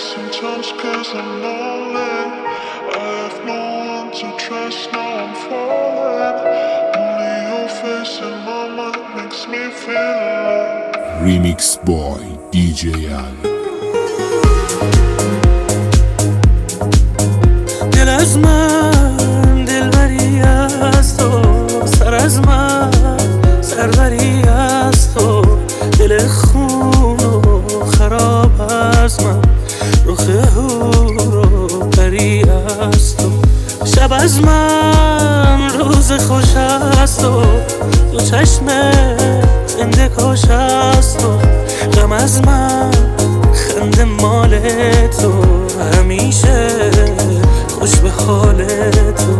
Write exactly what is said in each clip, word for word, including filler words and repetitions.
sometimes cause I'm lonely. I have no one to trust, now I'm falling. Only your face in my mind makes me feel alive. Remix Boy دی جی Al. دل از من دلبری از تو، سر از من سربری از تو، دل خون و خراب از من، رخ هور و پری از تو، شب از من روز خوش از تو، تو چشم زنده کاش از تو، غم از من خنده مال تو، همیشه خوش به حال تو.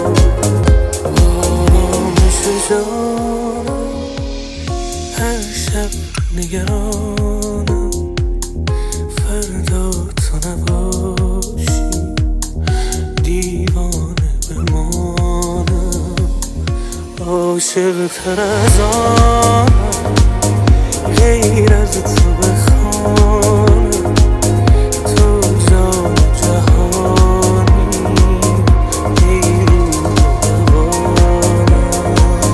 آرامش جانم هر شب نگرانم، فردا تو نباشی دیوانه بمانم، عاشق تر از آنم غیر از تو بخوانم، تو جان جهانی نیرو بوانم.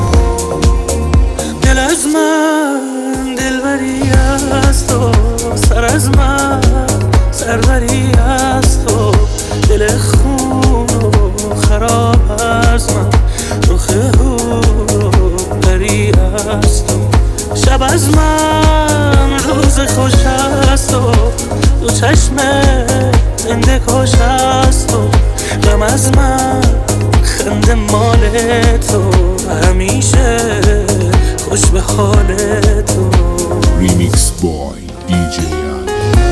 دل از من دلبری از تو، سر از من سربری از تو، دل خون و خراب از من، رخ هور و پری از تو، شب از من روز خوش از تو، تو چشم زنده کاش از تو، غم از من خنده مال تو، همیشه خوش به حال تو. Remix Boy دی جی Al.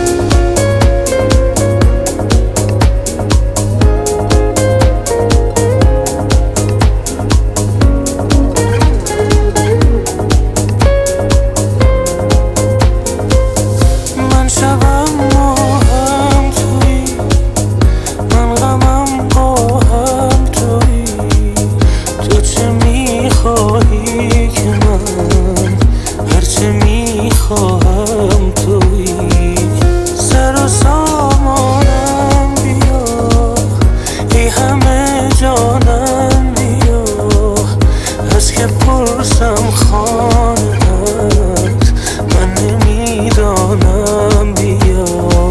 خواهم توی سر و سامانم بیا، ای همه جانم بیا، از که پرسم خانه‌ات من نمیدانم بیا.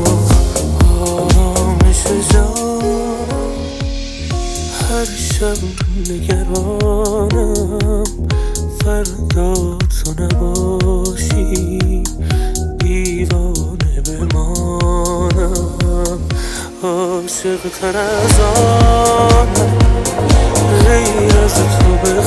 آرامش جانم هر شب نگرانم، فردا تو نباشی دیوانه بمانم، عاشق تر از آنم غیر از تو